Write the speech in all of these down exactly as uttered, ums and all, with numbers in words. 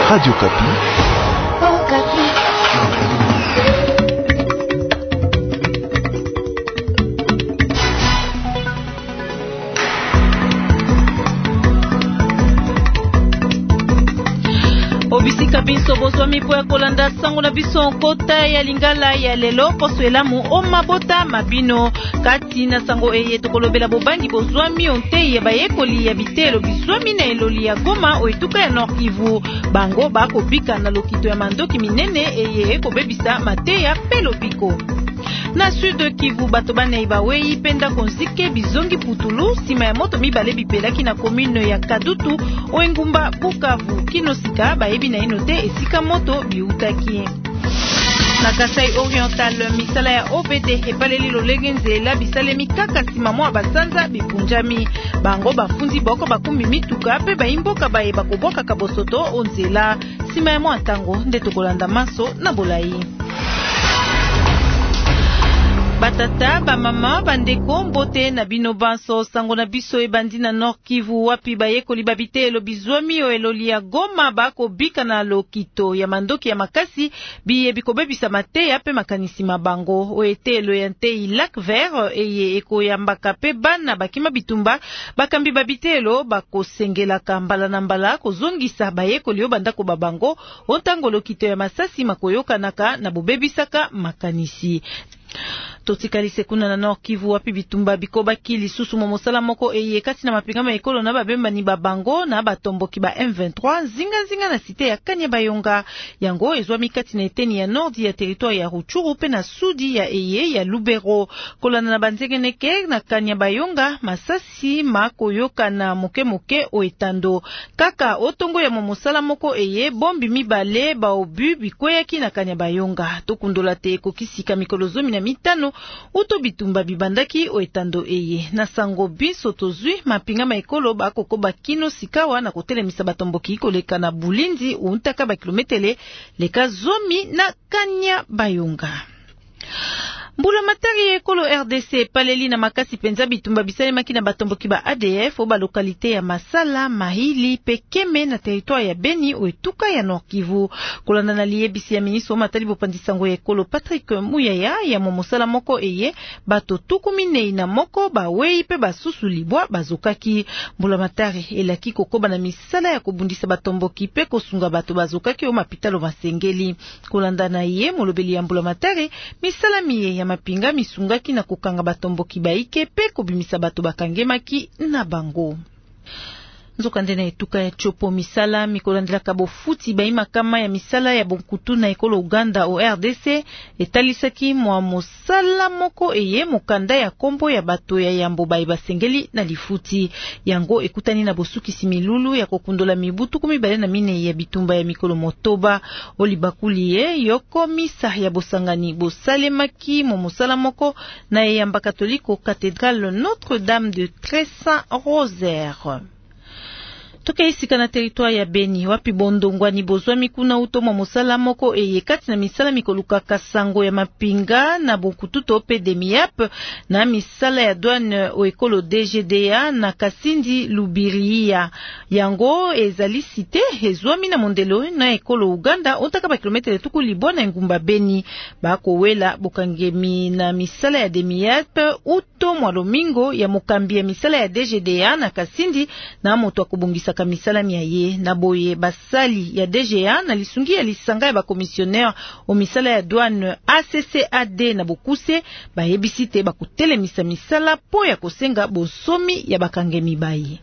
Radio Kapi. Oh, Kapi. Obisika biso bozwami po ya kolanda sango na biso nkota ya lingala ya lelo poso elamu o mabota mabino kati na sango eye tokolobela bobangi bozwami onte ya bayekoli ya bitelo bizwami na eloli ya Goma o etuka ya Nord Kivu bango bakobika na lokito ya mandoki minene eye ekobebisa mateya pe lobiko. Na Sud Kivu bato banei bawei penda konzike bizongi putulu sima ya moto mibale bipelaki na commune ya Kadutu o engumba Bukavu kinosika bayebi na ino te esika moto biutaki. Na Kasai Oriental misala ya O B D epaleli lolenge nzela bisalemi kaka sima mwa basanza bipunjami bango bafunzi boko bakumi mituka pe baimboka baye bakoboka kabosoto onzela sima ya mwa tango nde tokolanda maso na bolai. Batata, bamama, bandeko, mbote na bino banso, sango na biso ebandi na Nord Kivu wapi bayekoli babite elo bizwami o eloli ya Goma bako bika na lokito ya mandoki ya makasi biye bikobebisa mateya pe makanisi mabango o ete elo ya ntei Lac Vert eye eko ya mbaka pe bana bakima bitumba bakambi babite elo bako sengelaka mbala na mbala kozongisa bayekoli o bandako babango ontango lokito ya masasi makoyokanaka na bobebisaka makanisi. Totikali sekuna na Nord Kivu wapi bitumba bikobaki lisusu momosala moko eye kati na mapingama ekolo na babemba ni babango na batomboki ba M vingt-trois zinga zinga na site ya Kanyabayonga yango ezwami kati na eteni ya Nord ya territoire ya Ruchuru pe na sudi ya eye ya Lubero kolana na banzegeneke na Kanyabayonga masasi makoyoka na moke moke o etando kaka otongo ya momosala moko eye bombi mibale ba obu bikoyaki na Kanyabayonga tokundola te kokisika mikolo zomi na mitano uto bitumba bibandaki o etando eye na sango biso tozwi mapinga maekolo bakoko bakino sikawa na kotelemisa batomboki koleka na Bulindi untaka ba kilometele leka zomi na Kanyabayonga. Mbula matari ekolo R D C paleli na makasi penza bitumba bisalemaki na batomboki ba A D F o ba lokalite ya Masala, Mahili, Pekeme na territoire ya Beni o etuka ya Nord Kivu. Kolanda na liyebisi ya ministre o matali bopandisango ya ekolo Patrick Muyaya ya momosala moko eye bato tukumi nei na moko ba wei pe basusu libwa bazokaki. Mbula matari elaki kokoba na misala ya kobundisa batomboki pe kosunga bato bazokaki o mapitalo masengeli. Kolanda na ye molobeli ya mbula matari misala miye ya mapinga misungaki na kokanga batomboki baike pe kobimisa bato bakangemaki na bango. Nzoka ndena etuka ya chopo misala mikolandelaka bofuti baima kama ya misala ya bonkutu na ekolo Uganda o R D C etalisaki mwa mosala moko eye mokanda ya kombo ya bato ya yambo bayi basengeli na lifuti yango ekutani na bosukisi milulu ya kokundola mibutu kumi bale na mine ya bitumba ya mikolo motoba olibakuli ye yoko misa ya bosangani bosalemaki mo mosala moko na yamba katoliko cathédrale Notre-Dame de Très-Saint Rosaire. Toka isika na territoire ya Beni wapi bondongwani bozwami kuna uto mwa mosala moko eye kati na misala mikoluka kasango ya mapinga na bonkututo pe demiap na misala ya douane o ekolo D G D A na Kasindi Lubiria yango ezali site ezwami na mondelo na ekolo Uganda otaka ba kilometre tuku libwa na ngumba Beni bako wela bokangemi na misala ya demiap uto mwa lomingo ya mokambi ya misala ya D G D A na Kasindi na moto akubungisa misala miaye na boye basali ya D G A na lisungi ya lisanga ya bakomissionnaire o misala ya douane A C C A D na bokuse bayebisite bakutelemisa misala po ya kosenga bosomi ya bakangemi bayi.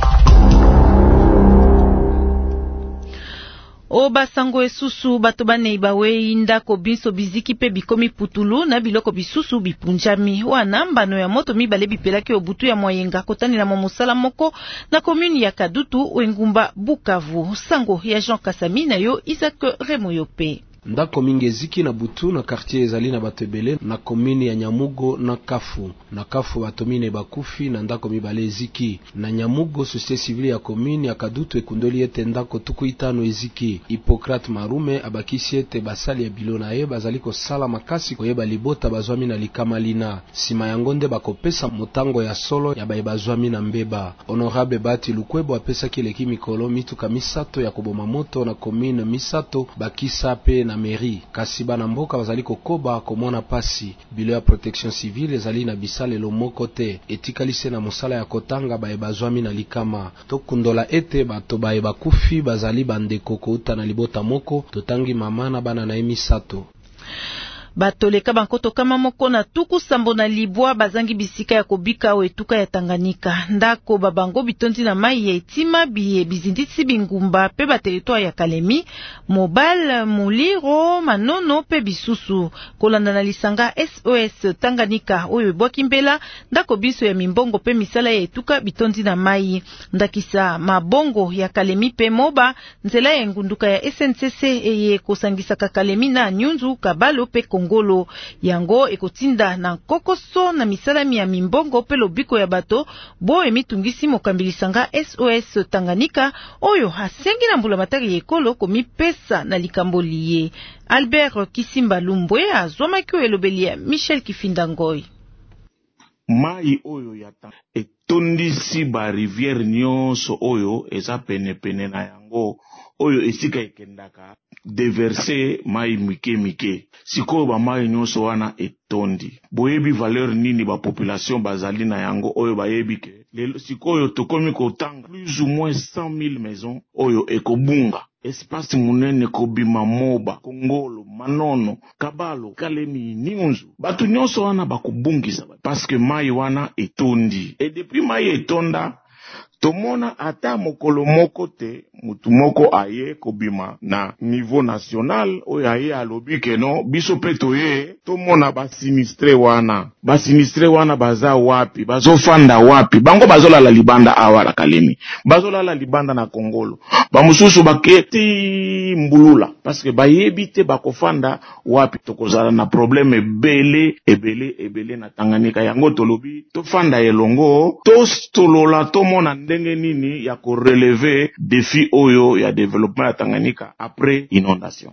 O basango esusu bato banei bawei ndako biso biziki pe bikomi putulu na biloko bisusu bipunjami wana mbano ya moto mibale bipelaki obutu ya moyenga kotani na momosala moko na commune ya Kadutu o engumba Bukavu sango ya Jean Kasami na yo Isaac Remoyope. ndako mingi eziki na butu na quartier ezali na batebele na komini ya Nyamugo na Kafu. Na Kafu batomine bakufi na ndako mibale eziki. Na Nyamugo société civile ya komini ya Kadutu ekundoli ete ndako tuku itano eziki. Hippocrate Marume abakisi ete basali ya bilona ye bazali kosala makasi koyeba libota bazwami na likama lina. Sima yango nde bakopesa motango ya solo ya baye bazwami na mbeba. Honorable Bati Lukwebo apesaki eleki mikolo mituka misato ya koboma moto na komine misato bakisa pe na mairie. Kasi bana mboka bazali kokoba komona pasi. Bilo ya protection civile ezali na bisalelo moko te. Etikalise na mosala ya kotanga baye bazwami na likama. Tokundola ete bato baye bakufi bazali bandeko kouta na libota moko totangi mama na bana na emisato. Batoleka bankoto kama moko na tuku sambo na libwa bazangi bisika ya kobika o etuka ya Tanganyika. Ndako babango bitondi na mai ya etima biye bizinditsi bingumba pe ba territoire ya Kalemi, Mobal, Muliro, Manono pe bisusu. Kolanda na lisanga S O S Tanganyika oyo ebwaki mbela ndako biso ya mimbongo pe misala ya etuka bitondi na mai. Ndakisa mabongo ya Kalemi pe Moba nzela ya ngunduka ya S N C C eye kosangisa ka Kalemi na Nyunzu Kabalo pe Ngolo yango ekotinda na kokoso na misalami ya mimbongo pe lobiko ya bato bo emitungisi mokambilisanga S O S Tanganyika oyo hasengi na mbula matari ekolo komipesa na likambo liye. Albert Kisimba Lumbwe azwamaki elobelia Michel Kifindangoy. Mai oyo yata etondisi ba rivière nyonso oyo eza pene pene na yango oyo esika ekendaka deverse mai mike mike. Sikoyo ba mai nyonso wana etondi. Boyebi valeur nini ba population bazali na yango oyo bayebi ke lelo sikoyo tokomi kotanga plus ou moins cent mille maisons oyo ekobunga. Espace munene kobima Moba, Kongolo, Manono, Kabalo, Kalemi, Nyunzu. Batu nyonso wana bakubungisa parce que mai wana etondi. Et depuis mai etonda tomona ata mokolo moko te mutu moko aye kobima na niveau national oyo aye alobi keno biso pe toye tomona basinistre wana basinistre wana baza wapi bazofanda wapi bango bazolala libanda awa la Kalemi bazolala libanda na Kongolo bamususu baketi mbulula parce que bayebi te bakofanda wapi tokozala na problème ebele ebele ebele na Tanganyika yango tolobi tofanda elongo tostolola tomona ndenge nini ya ko relever défi oyo ya développement ya Tanganyika après inondation.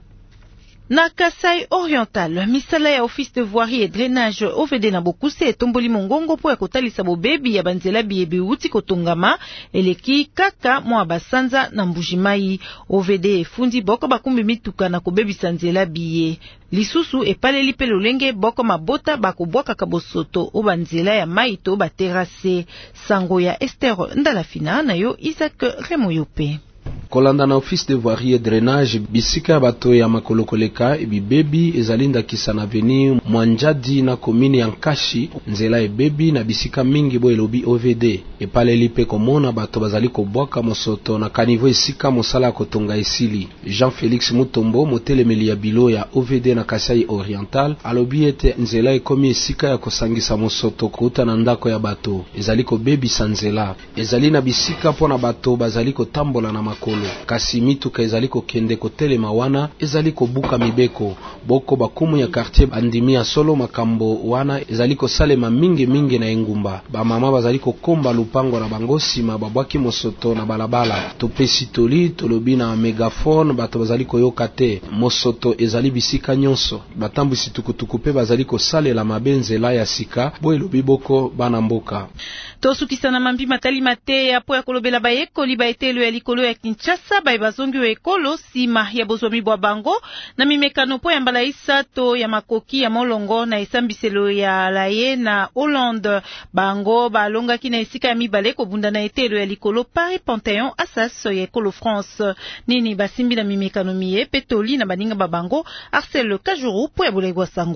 Na Kasai Oriental, misala ya office de voirie et drainage O V D na Bokuse etomboli mongongo po ya kotalisa bobebi ya banzela biyebi uti kotongama eleki kaka mwa basanza na Mbujimai. O V D efundi boko bakumbi mituka na kobebisa nzela biye. Lisusu epaleli pe lolenge boko mabota bakobwaka kabosoto o banzela ya maito ba terrasse. Sango ya Esther Ndalafina na yo Isaac Remoyope. Kolanda na office de voirie et drainage bisika bato ya makolokoleka ebibebi ezalinda kisa na avenue Mwanjadi na komini ya Nkashi nzela ebebi na bisika mingi bo elobi O V D epaleli pe komona bato bazali kobwaka mosoto na kanivo esika mosala kotonga esili. Jean-Félix Mutombo motelemeli ya bilo ya O V D na Kasai Oriental alobi ete nzela ekomi esika ya kosangisa mosoto kouta na ndako ya bato ezali kobebisa nzela ezali na bisika pona bato bazali kotambola na makolo kasi mituka ezali kokende kotelema wana ezali kobuka mibeko boko bakumu ya quartier bandimi ya solo makambo wana ezali kosalema mingi mingi na engumba bamama bazali kokomba lupango na bango sima babwaki mosoto na balabala topesi toli tolobi na megafone bato bazali koyoka te mosoto ezali bisika nyonso batambwisi tukutuku pe bazali kosalela mabenzela ya sika bo elobi boko bana mboka. Tosukisa na mambi matali mate ya po ya kolobela bayekoli baetelo ya likolo ya Kinshasa baye bazongi wa ekolo sima ya bozwami bwa bango na mimekano po ya mbala isato ya makoki ya molongo na esambiselo ya Laye na Hollande bango balongaki na esika ya mibale kobunda na etelo ya likolo Paris Panthéon Assas ya ekolo France nini basimbi na mimekano miye petoli na baninga babango Arcel Kajuru po ya bolegwa sango.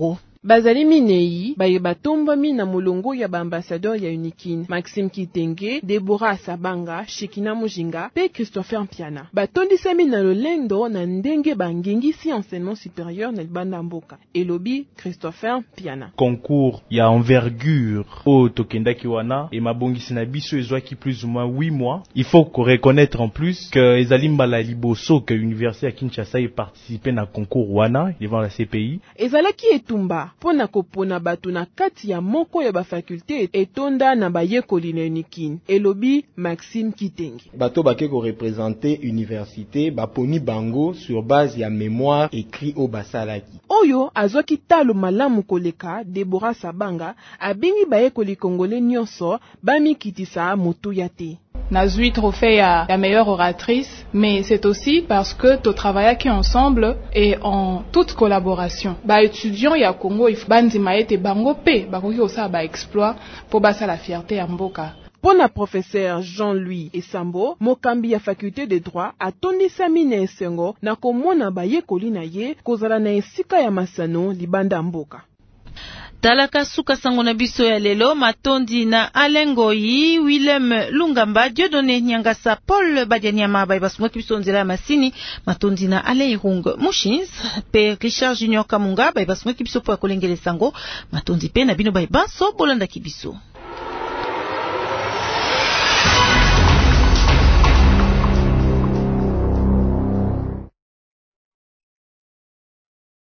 bazali minei baye batombami na molongo ya baambassadeur ya Unikin, Maxime Kitenge, Deborah Sabanga, Shekina Mujinga pe Christopher Mpiana. Batondisami na lolendo na ndenge bangengisi enseignement supérieur na libanda mboka. Elobi Christopher Mpiana. Concours ya envergure au tokendaki wana et mabongisi na biso ezwaki plus ou moins huit mois. Il faut qu'on reconnaître en plus que ezali mbala liboso que l'université à Kinshasa y participé na concours wana devant la C P I. Ezalaki etumba pona kopona batu na kati ya moko ya ba faculté etonda na bayekoli na Unikin. Elobi Maxime Kitenge. Bato bake ko représenter université baponi bango sur base ya mémoire écrit au basalaki. Oyo azwaki talo malamu koleka Deborah Sabanga abingi bayekoli congolais nyonso bamikitisa motu ya te. Nazui trophée à la meilleure oratrice, mais c'est aussi parce que tu travailles ensemble et en toute collaboration. Ba étudiants ya Congo il faut bandi maete bango pe bakoki osa ba exploit pour basa la fierté ya mboka. Pona professeur Jean-Louis Esambo, mokambi ya faculté de droit atondisami na esengo na komona bayekoli na ye kozala na esika ya masano libanda mboka. Talaka suka sango na biso ya lelo matondi na Alengoyi, Willem Lungamba, Dieudonné Nyangasa, Paul Badianyama bai basumwa kibiso nzela ya masini matondi na Aleirung Mushins pe Richard Junior Kamunga bai basumwa kibiso po ya kolengele sango matondi pe na bino bai baso bolanda kibiso.